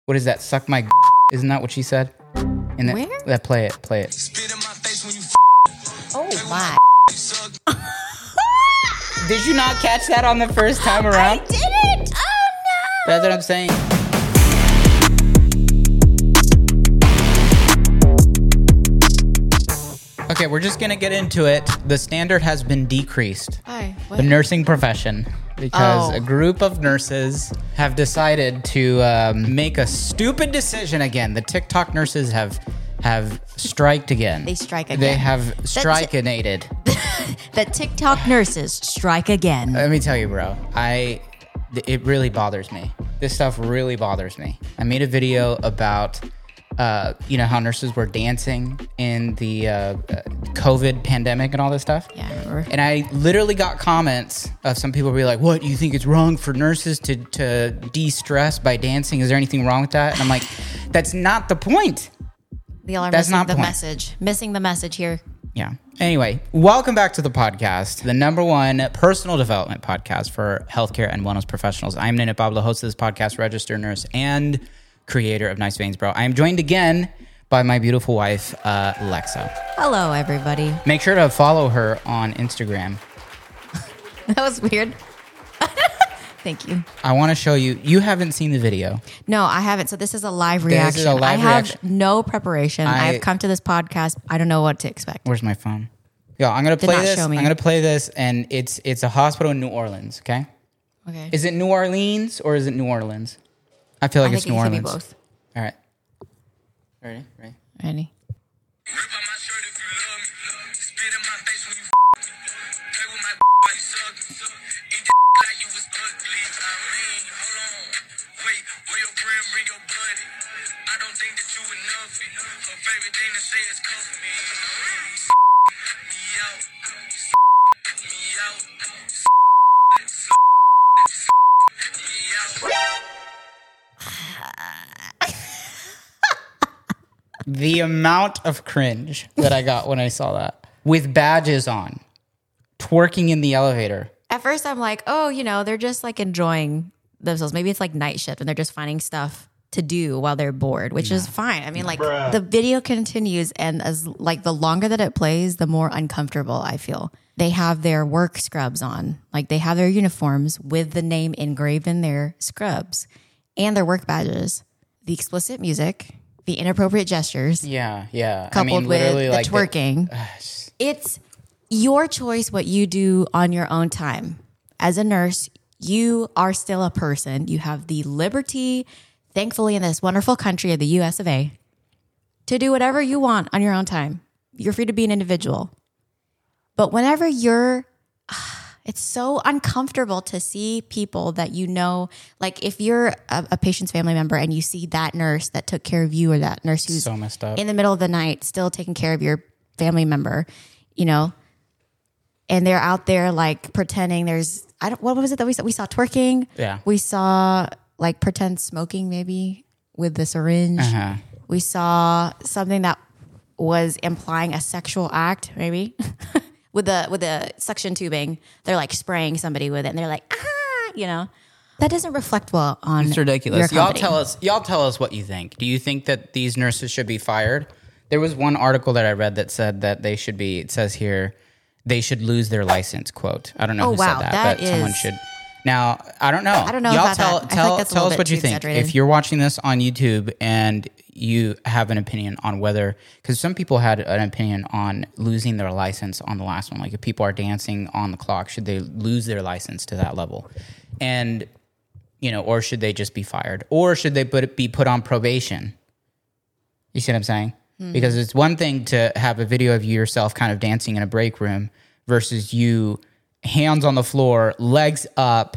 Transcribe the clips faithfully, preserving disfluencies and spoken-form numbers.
What is that? Suck my. Isn't that what she said? In that, Where? That play it, play it. Oh my! Did you not catch that on the first time around? I didn't. Oh no! That's what I'm saying. Okay, we're just gonna get into it. The standard has been decreased. Hi. What? The nursing profession, because Oh. a group of nurses have decided to um, make a stupid decision again. The TikTok nurses have have striked again. They strike again. They have strikenated. The TikTok nurses strike again. Let me tell you, bro. I it really bothers me. This stuff really bothers me. I made a video about uh, you know how nurses were dancing in the uh, uh, COVID pandemic and all this stuff. Yeah, I remember. And I literally got comments of some people be like, "What, you think it's wrong for nurses to to de-stress by dancing? Is there anything wrong with that?" And I'm like, "That's not the point." Y'all are That's missing not the point. message. Missing the message here. Yeah. Anyway, welcome back to the podcast, the number one personal development podcast for healthcare and wellness professionals. I'm Nina Pablo, host of this podcast, registered nurse and creator of Nice Veins, Bro. I am joined again by my beautiful wife, uh, Lexa. Hello, everybody. Make sure to follow her on Instagram. That was weird. Thank you. I want to show you. You haven't seen the video. No, I haven't. So this is a live reaction. is a live I have reaction. no preparation. I- I, have come to this podcast. I don't know what to expect. Where's my phone? Yo, I'm gonna Did play not this. show me. I'm gonna play this, and it's it's a hospital in New Orleans. Okay, Okay. is it New Orleans or is it New Orleans? I feel like I it's think New it could Orleans. be both. All right. Ready? Ready? Ready? Rip out my shirt if you love me. Spit in my face when you play with my like suck. Eat like you was ugly. I mean, hold on. Wait, where your friend bring your buddy? I don't think that you enough. Her favorite thing to say is cuff me. Me out. Me out. Me out. The amount of cringe that I got when I saw that. With badges on, twerking in the elevator. At first, I'm like, oh, you know, they're just like enjoying themselves. Maybe it's like night shift and they're just finding stuff to do while they're bored, which is fine. I mean, like the video continues, and as like the longer that it plays, the more uncomfortable I feel. They have their work scrubs on, like they have their uniforms with the name engraved in their scrubs and their work badges. The explicit music, the inappropriate gestures, Yeah, yeah. coupled I mean, with literally the like the- twerking. It's your choice what you do on your own time. As a nurse, you are still a person. You have the liberty, thankfully, in this wonderful country of the U S of A, to do whatever you want on your own time. You're free to be an individual. But whenever you're, it's so uncomfortable to see people that you know, like if you're a, a patient's family member and you see that nurse that took care of you or that nurse who's So messed up. in the middle of the night still taking care of your family member, you know, and they're out there like pretending there's, I don't, what was it that we saw? We saw twerking. Yeah. We saw like pretend smoking maybe with the syringe. Uh-huh. We saw something that was implying a sexual act, maybe with the with the suction tubing. They're like spraying somebody with it, and they're like, ah, you know, that doesn't reflect well on. It's ridiculous. Your Y'all company. tell us. Y'all tell us what you think. Do you think that these nurses should be fired? There was one article that I read that said that they should be. It says here they should lose their license. Quote. I don't know Oh, who wow, said that, that but someone is- should. Now I don't know. I don't know Y'all about tell that. I feel tell like that's a tell little us what bit you too think. exaggerated. If you're watching this on YouTube and you have an opinion on whether, because some people had an opinion on losing their license on the last one. Like if people are dancing on the clock, should they lose their license to that level? And you know, or should they just be fired? Or should they put, be put on probation? You see what I'm saying? Mm-hmm. Because it's one thing to have a video of you yourself kind of dancing in a break room versus you hands on the floor, legs up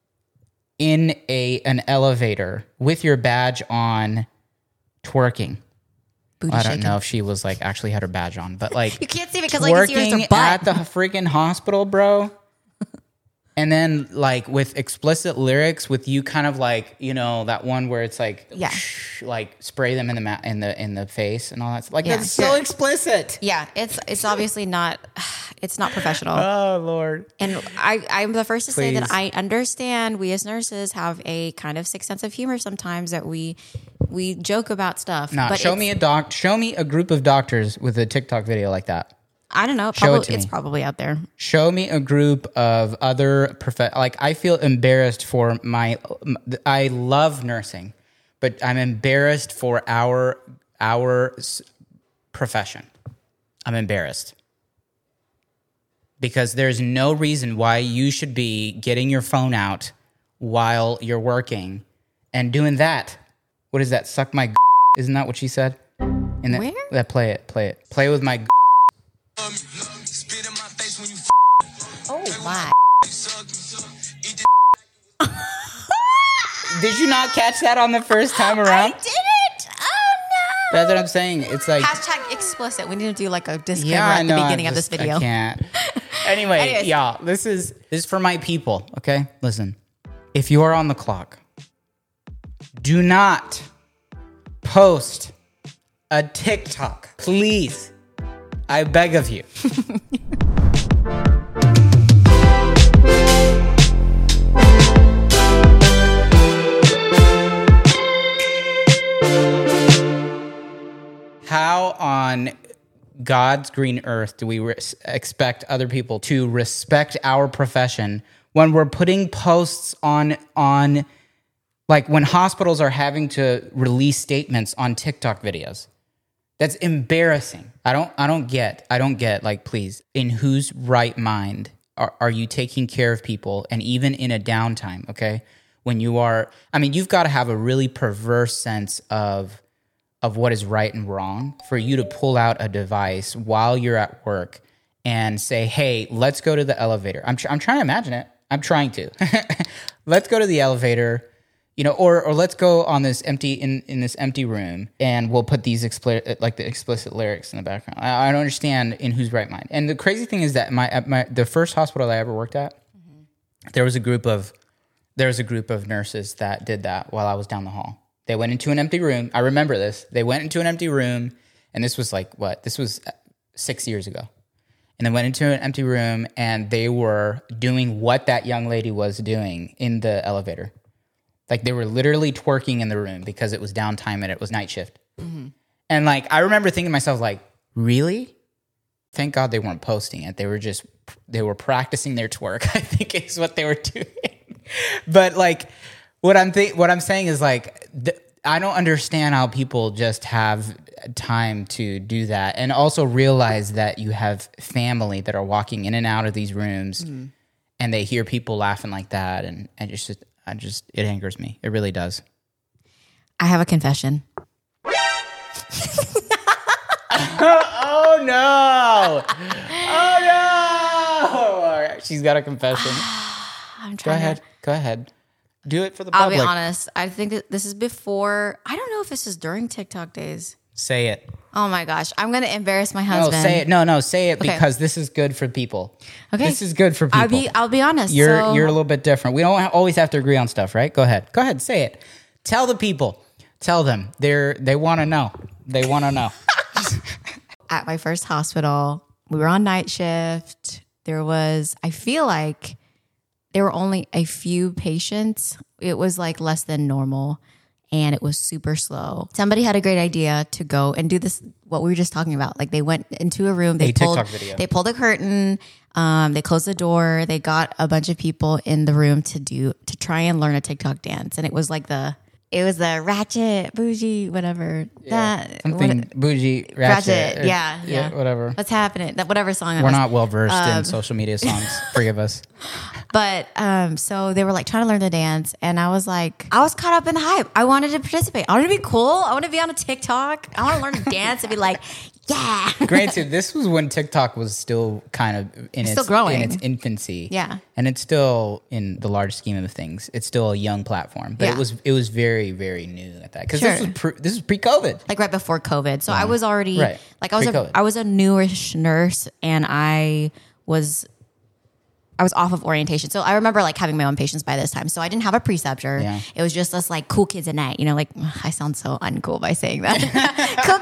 in a an elevator with your badge on, twerking. Booty I don't shaking. know if she was like actually had her badge on, but like You can't see it because like you see her twerking butt. at the freaking hospital, bro. And then like with explicit lyrics, with you kind of like, you know, that one where it's like, Yeah. like spray them in the ma- in the in the face and all that. Like Yeah. that's so Yeah. explicit. Yeah, it's it's obviously not it's not professional. Oh Lord. And I, I'm the first to say Please. that I understand we as nurses have a kind of sick sense of humor sometimes that we we joke about stuff. Nah, but show it's- me a doc. Show me a group of doctors with a TikTok video like that. I don't know. Show it Probably, to it's me. probably out there. Show me a group of other prof. Like I feel embarrassed for my. I love nursing, but I'm embarrassed for our our s- profession. I'm embarrassed because there's no reason why you should be getting your phone out while you're working and doing that. What is that? Suck my. G- Isn't that what she said? In that, Where? That play it. Play it. Play with my. G- Spit in my face when you Oh, my. suck. Eat Did you not catch that on the first time around? I didn't. Oh, no. That's what I'm saying. It's like, Hashtag explicit. We need to do like a disclaimer yeah, I at know. the I'm beginning of this just- video. I can't. Anyway, Anyways. y'all, this is this is for my people. Okay, listen. If you are on the clock, do not post a TikTok, please. I beg of you. How on God's green earth do we res- expect other people to respect our profession when we're putting posts on on like when hospitals are having to release statements on TikTok videos? That's embarrassing. I don't I don't get. I don't get like please, in whose right mind are, are you taking care of people, and even in a downtime, okay? When you are I mean, you've got to have a really perverse sense of of what is right and wrong for you to pull out a device while you're at work and say, hey, let's go to the elevator. I'm, tr- I'm trying to imagine it. I'm trying to. Let's go to the elevator, you know, or or let's go on this empty, in, in this empty room and we'll put these explicit, like the explicit lyrics in the background. I, I don't understand in whose right mind. And the crazy thing is that my, at my the first hospital I ever worked at, mm-hmm. there was a group of, there was a group of nurses that did that while I was down the hall. They went into an empty room. I remember this. They went into an empty room, and this was like, what? This was six years ago. And they went into an empty room, and they were doing what that young lady was doing in the elevator. Like, they were literally twerking in the room because it was downtime and it was night shift. Mm-hmm. And, like, I remember thinking to myself, like, really? Thank God they weren't posting it. They were just, they were practicing their twerk, I think is what they were doing. But, like... What I'm th- what I'm saying is like th- I don't understand how people just have time to do that, and also realize that you have family that are walking in and out of these rooms, mm-hmm. and they hear people laughing like that, and and it's just I just it angers me. It really does. I have a confession. Oh no! Oh no! She's got a confession. I'm Go trying. ahead. To- Go ahead. Do it for the I'll public. be honest. I think that this is before. I don't know if this is during TikTok days. Say it. Oh my gosh, I'm gonna embarrass my No, husband. say it. No, no, say it Okay. because this is good for people. Okay, This is good for people. I'll be. I'll be honest. You're so, you're a little bit different. We don't ha- always have to agree on stuff, right? Go ahead. Go ahead. Say it. Tell the people. Tell them. They're they want to know. They want to know. at my first hospital. We were on night shift. There was, I feel like there were only a few patients. It was like less than normal and it was super slow. Somebody had a great idea to go and do this, what we were just talking about. Like they went into a room, they A pulled, TikTok video. they pulled a curtain, um, they closed the door, they got a bunch of people in the room to do, to try and learn a TikTok dance. And it was like the, it was the ratchet, bougie, whatever. That Something what- bougie, ratchet. Ratchet, or- yeah, yeah. Whatever. What's happening? That whatever song it We're was. not well versed Um, in social media songs. Forgive us. But um, so they were like trying to learn the dance, and I was like, I was caught up in the hype. I wanted to participate. I wanted to be cool. I want to be on a TikTok. I want to learn to dance and be like, yeah. Granted, this was when TikTok was still kind of in its, Still growing. in its infancy. Yeah. And it's still, in the large scheme of things, it's still a young platform. But Yeah. it was it was very, very new at that. Because Sure. this was pre, this was pre-COVID. Like right before COVID. So I was already Right. like I was a, Pre-COVID. I was a newish nurse, and I was I was off of orientation. So I remember like having my own patients by this time. So I didn't have a preceptor. Yeah. It was just us like cool kids at night. You know, like I sound so uncool by saying that. Cool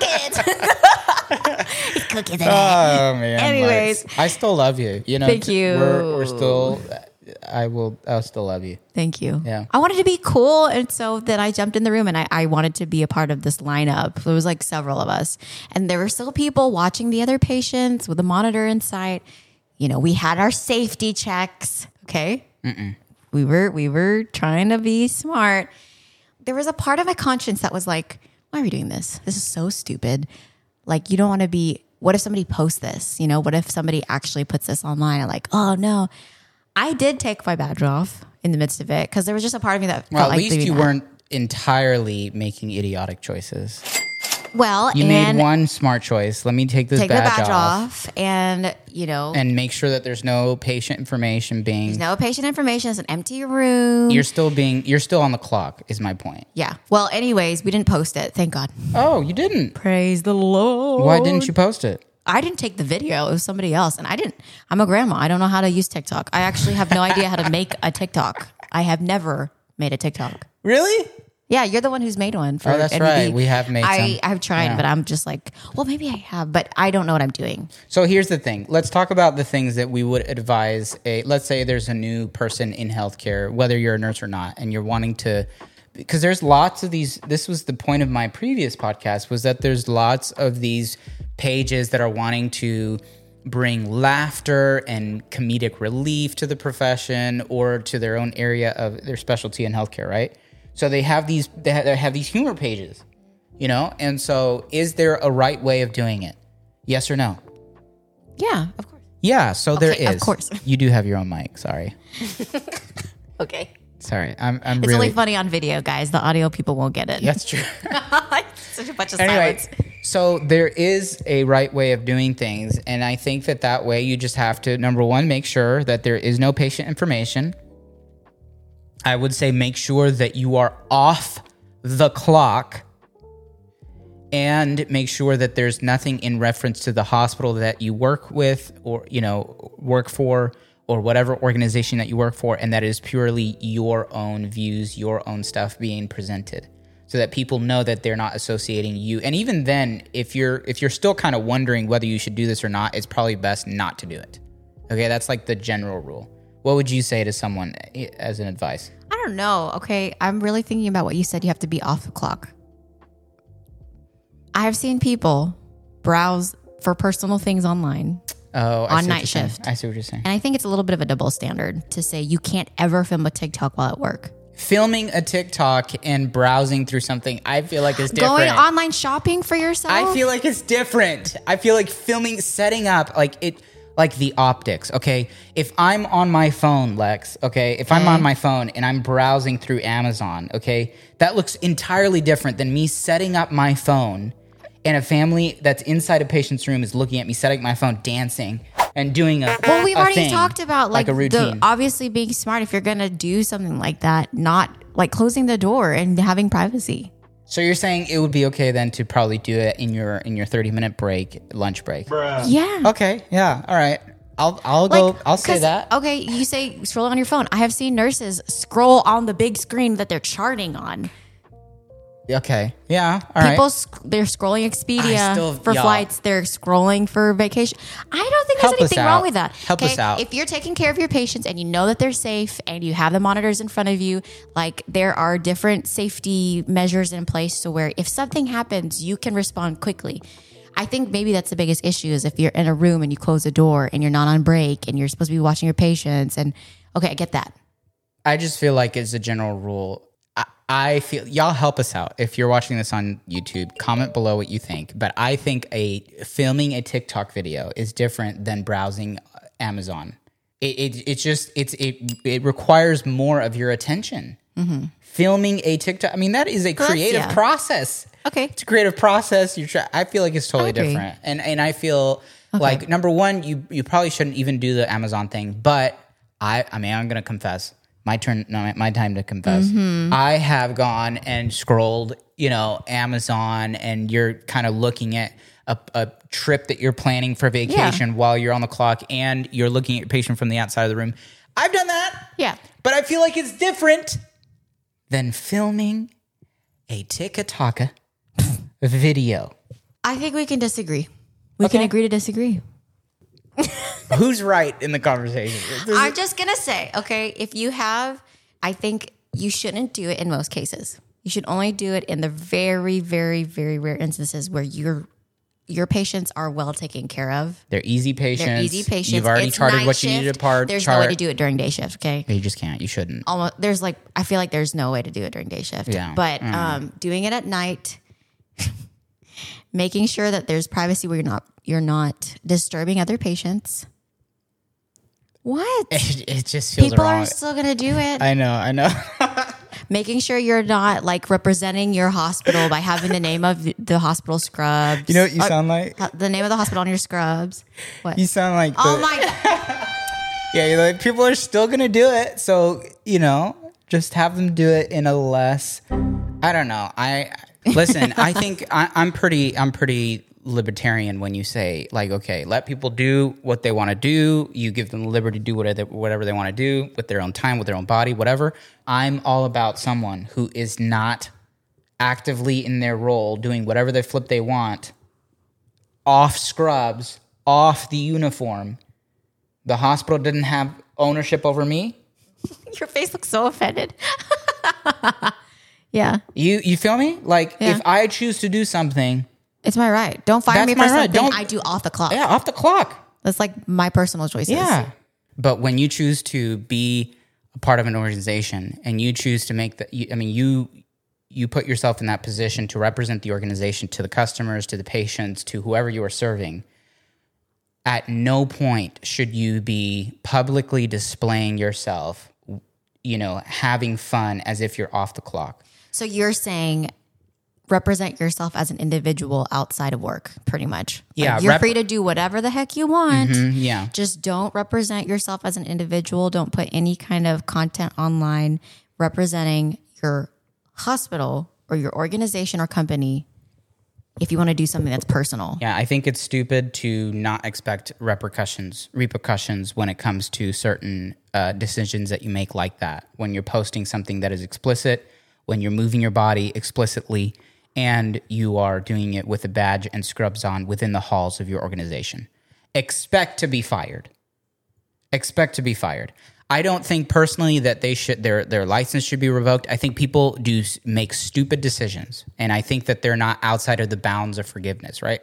kids. Cool kids at night. Oh man! Anyways. Lex. I still love you. You know, Thank you. We're, we're still I will. I'll still love you. Thank you. Yeah. I wanted to be cool. And so then I jumped in the room and I, I wanted to be a part of this lineup. There was like several of us. And there were still people watching the other patients with a monitor in sight. You know, we had our safety checks. Okay. Mm-mm. We were, we were trying to be smart. There was a part of my conscience that was like, why are we doing this? This is so stupid. Like, you don't want to be, what if somebody posts this? You know, what if somebody actually puts this online and like, oh no. I did take my badge off in the midst of it because there was just a part of me that felt Well, at like least you that. weren't entirely making idiotic choices. Well, You and made one smart choice. Let me take this take the badge, badge off, off. And, you know, and make sure that there's no patient information being. there's no patient information. It's an empty room. You're still being. You're still on the clock. Is my point. yeah. Well, anyways, we didn't post it. Thank God. Oh, you didn't. Praise the Lord. Why didn't you post it? I didn't take the video. It was somebody else. And I didn't. I'm a grandma. I don't know how to use TikTok. I actually have no idea how to make a TikTok. I have never made a TikTok. Really? Yeah, you're the one who's made one. For Oh, that's N B D. right. We have made I, some. I've tried, Yeah. but I'm just like, well, maybe I have, but I don't know what I'm doing. So here's the thing. Let's talk about the things that we would advise. A let's say there's a new person in healthcare, whether you're a nurse or not, and you're wanting to, because there's lots of these. This was the point of my previous podcast, was that there's lots of these pages that are wanting to bring laughter and comedic relief to the profession or to their own area of their specialty in healthcare, right? So they have these they have, they have these humor pages, you know? And so is there a right way of doing it? Yes or no? Yeah, of course. Yeah, so there Okay, is. of course. You do have your own mic, sorry. Okay. Sorry. I'm I'm It's really only funny on video, guys. The audio people won't get it. That's true. Such a bunch of Anyway, silence. so there is a right way of doing things, and I think that that way you just have to, number one, make sure that there is no patient information. I would say make sure that you are off the clock, and make sure that there's nothing in reference to the hospital that you work with or, you know, work for, or whatever organization that you work for, and that is purely your own views, your own stuff being presented, so that people know that they're not associating you. And even then, if you're if you're still kind of wondering whether you should do this or not, it's probably best not to do it. Okay, that's like the general rule. What would you say to someone as an advice? I don't know. Okay. I'm really thinking about what you said. You have to be off the clock. I have seen people browse for personal things online. Oh, I On see what night you're saying. shift. I see what you're saying. And I think it's a little bit of a double standard to say you can't ever film a TikTok while at work. Filming a TikTok and browsing through something, I feel like is different. Going online shopping for yourself? I feel like it's different. I feel like filming, setting up, like it, like the optics. Okay, if I'm on my phone, Lex. Okay, if I'm on my phone and I'm browsing through Amazon, okay, that looks entirely different than me setting up my phone, and a family that's inside a patient's room is looking at me setting up my phone, dancing and doing a Well, we've a already thing, talked about like, like a routine. the obviously being smart if you're going to do something like that, not like closing the door and having privacy. So you're saying it would be okay then to probably do it in your in your thirty minute break, lunch break. Yeah. Okay, yeah, all right. I'll I'll go. I'll say 'cause, that. Okay, you say scroll on your phone. I have seen nurses scroll on the big screen that they're charting on. Okay, yeah, all right. People, sc- they're scrolling I Expedia still- for y'all. flights. They're scrolling for vacation. I don't think there's Help us anything out. wrong with that. Help us out. If you're taking care of your patients and you know that they're safe and you have the monitors in front of you, like there are different safety measures in place to where if something happens, you can respond quickly. I think maybe that's the biggest issue is if you're in a room and you close the door and you're not on break and you're supposed to be watching your patients. And okay, I get that. I just feel like as a general rule, I, I feel y'all help us out. If you're watching this on YouTube, comment below what you think. But I think a filming a TikTok video is different than browsing Amazon. It it it's just it's it it requires more of your attention. Mm-hmm. Filming a TikTok, I mean, that is a That's- creative yeah. process. Okay. It's a creative process. You're try- I feel like it's totally I agree. different, and and I feel like number one, you you probably shouldn't even do the Amazon thing. But I I mean, I'm gonna confess. My turn, no, my, my time to confess. Mm-hmm. I have gone and scrolled, you know, Amazon, and you're kind of looking at a, a trip that you're planning for vacation while you're on the clock, and you're looking at your patient from the outside of the room. I've done that, Yeah. but I feel like it's different than filming a TikTok video. I think we can disagree. We Okay. can agree to disagree. Who's right in the conversation? I'm just going to say, okay, if you have, I think you shouldn't do it in most cases. You should only do it in the very, very, very rare instances where your your patients are well taken care of. They're easy patients. They're easy patients. You've already It's charted night what you shift. needed to part. There's chart. no way to do it during day shift, okay? You just can't. You shouldn't. Almost, there's like, I feel like there's no way to do it during day shift. Yeah. But Mm. um, doing it at night, making sure that there's privacy where you're not you're not disturbing other patients. What? It, it just feels People wrong. are still gonna do it. I know. I know. Making sure you're not like representing your hospital by having the name of the hospital scrubs. You know what you Uh, sound like? The name of the hospital on your scrubs. What? You sound like. The, Oh my God. Yeah, you're like, people are still gonna do it, so you know, just have them do it in a less. I don't know. I listen. I think I, I'm pretty. I'm pretty libertarian when you say like, okay, let people do what they want to do. You give them the liberty to do whatever whatever they want to do with their own time, with their own body, whatever. I'm all about someone who is not actively in their role doing whatever they flip they want, off scrubs, off the uniform. The hospital didn't have ownership over me. Your face looks so offended. Yeah. You you feel me? Like Yeah. if I choose to do something, It's my right. Don't fire That's me for my right. something Don't- I do off the clock. yeah, off the clock. That's like my personal choices. Yeah. But when you choose to be a part of an organization and you choose to make the, you, I mean, you you put yourself in that position to represent the organization to the customers, to the patients, to whoever you are serving. At no point should you be publicly displaying yourself, you know, having fun as if you're off the clock. So you're saying represent yourself as an individual outside of work, pretty much. Like, Yeah, you're rep- free to do whatever the heck you want. Mm, yeah. Just don't represent yourself as an individual. Don't put any kind of content online representing your hospital or your organization or company if you want to do something that's personal. Yeah, I think it's stupid to not expect repercussions repercussions when it comes to certain uh, decisions that you make like that. When you're posting something that is explicit, when you're moving your body explicitly, and you are doing it with a badge and scrubs on within the halls of your organization. Expect to be fired. Expect to be fired. I don't think personally that they should their their license should be revoked. I think people do s- make stupid decisions, and I think that they're not outside of the bounds of forgiveness, right?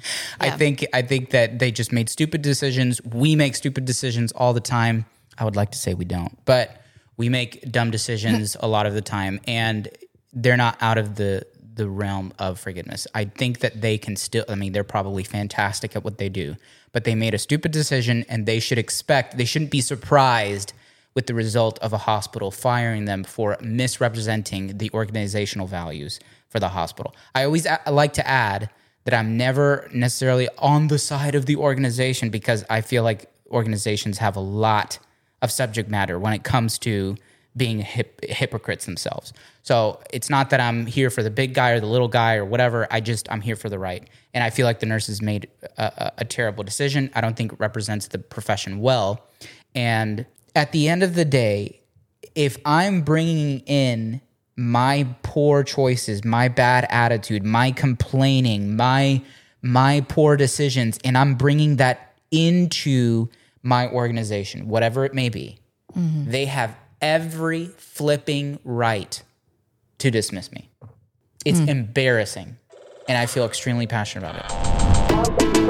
I Yeah. think I think that they just made stupid decisions. We make stupid decisions all the time. I would like to say we don't, but we make dumb decisions a lot of the time, and they're not out of the the realm of forgiveness. I think that they can still, I mean, they're probably fantastic at what they do, but they made a stupid decision, and they should expect, they shouldn't be surprised with the result of a hospital firing them for misrepresenting the organizational values for the hospital. I always a- like to add that I'm never necessarily on the side of the organization, because I feel like organizations have a lot of subject matter when it comes to being hip, hypocrites themselves. So it's not that I'm here for the big guy or the little guy or whatever. I just, I'm here for the right. And I feel like the nurses made a, a, a terrible decision. I don't think it represents the profession well. And at the end of the day, if I'm bringing in my poor choices, my bad attitude, my complaining, my my poor decisions, and I'm bringing that into my organization, whatever it may be, Mm-hmm. they have every flipping right to dismiss me. It's Mm. embarrassing, and I feel extremely passionate about it.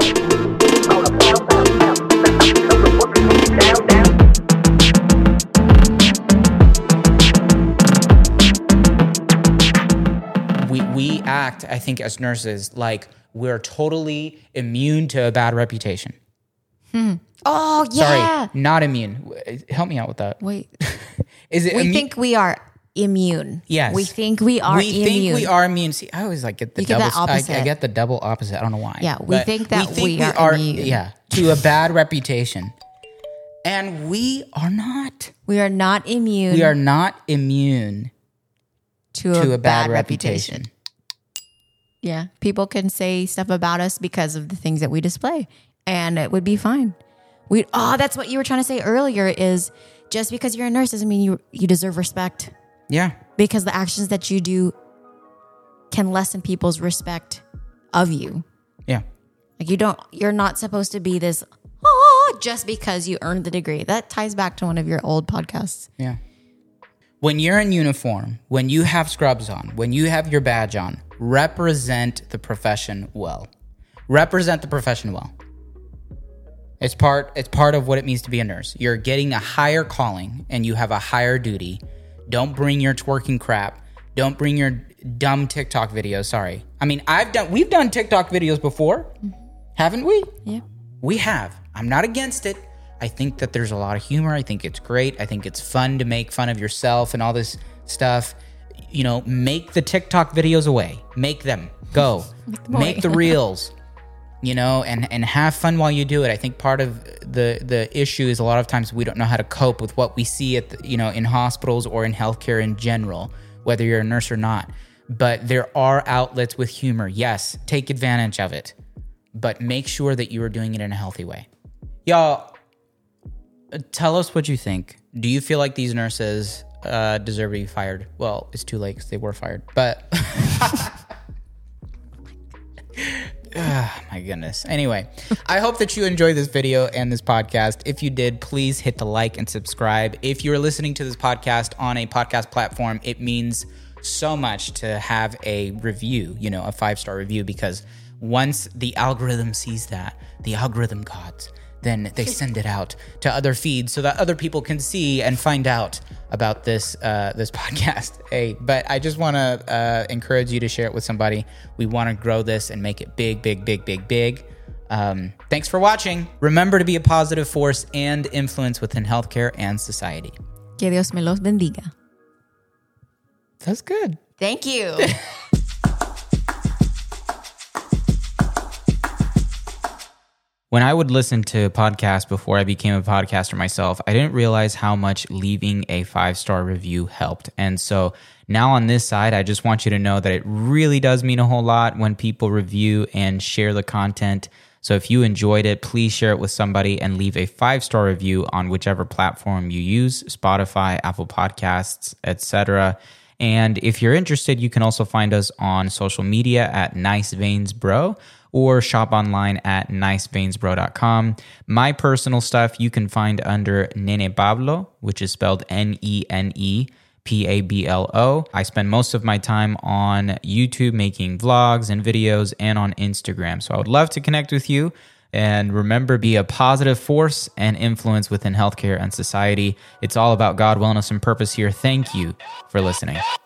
We we act, I think, as nurses, like we're totally immune to a bad reputation. Oh, yeah. Sorry, not immune. Help me out with that. Wait. Is it We immu- think we are immune. Yes. We think we are we immune. think we are immune. See, I always like get the You get double. that I, opposite. I get the double opposite. I don't know why. Yeah, we But think that we are immune. Yeah, to a bad reputation, and we are not. We are not immune We are not immune to, to a, a bad reputation. Yeah. People can say stuff about us because of the things that we display, and it would be fine. We oh, that's what you were trying to say earlier is just because you're a nurse doesn't mean you you deserve respect, Yeah, because the actions that you do can lessen people's respect of you. yeah. Like you don't you're not supposed to be this oh not just because you earned the degree. That ties back to one of your old podcasts. Yeah. When you're in uniform, when you have scrubs on, when you have your badge on, represent the profession well. Represent the profession well. It's part it's part of what it means to be a nurse. You're getting a higher calling and you have a higher duty. Don't bring your twerking crap. Don't bring your dumb TikTok videos. Sorry. I mean, I've done we've done TikTok videos before. Mm-hmm. Haven't we? Yeah. We have. I'm not against it. I think that there's a lot of humor. I think it's great. I think it's fun to make fun of yourself and all this stuff. You know, make the TikTok videos away. Make them. Go. make them make the reels. You know, and, and have fun while you do it. I think part of the the issue is a lot of times we don't know how to cope with what we see at the, you know, in hospitals or in healthcare in general, whether you're a nurse or not. But there are outlets with humor. Yes, take advantage of it. But make sure that you are doing it in a healthy way. Y'all, tell us what you think. Do you feel like these nurses uh, deserve to be fired? Well, it's too late because they were fired. But... Oh, my goodness. Anyway, I hope that you enjoyed this video and this podcast. If you did, please hit the like and subscribe. If you're listening to this podcast on a podcast platform, it means so much to have a review, you know, a five-star review, because once the algorithm sees that, the algorithm gods, then they send it out to other feeds so that other people can see and find out about this uh, this podcast. Hey, but I just want to uh, encourage you to share it with somebody. We want to grow this and make it big, big, big, big, big. Um, thanks for watching. Remember to be a positive force and influence within healthcare and society. Que Dios me los bendiga. That's good. Thank you. When I would listen to podcasts before I became a podcaster myself, I didn't realize how much leaving a five-star review helped. And so now on this side, I just want you to know that it really does mean a whole lot when people review and share the content. So if you enjoyed it, please share it with somebody and leave a five-star review on whichever platform you use, Spotify, Apple Podcasts, et cetera. And if you're interested, you can also find us on social media at Nice Veins Bro, or shop online at nice veins bro dot com. My personal stuff you can find under Nene Pablo, which is spelled N E N E P A B L O. I spend most of my time on YouTube making vlogs and videos, and on Instagram. So I would love to connect with you. And remember, be a positive force and influence within healthcare and society. It's all about God, wellness, and purpose here. Thank you for listening.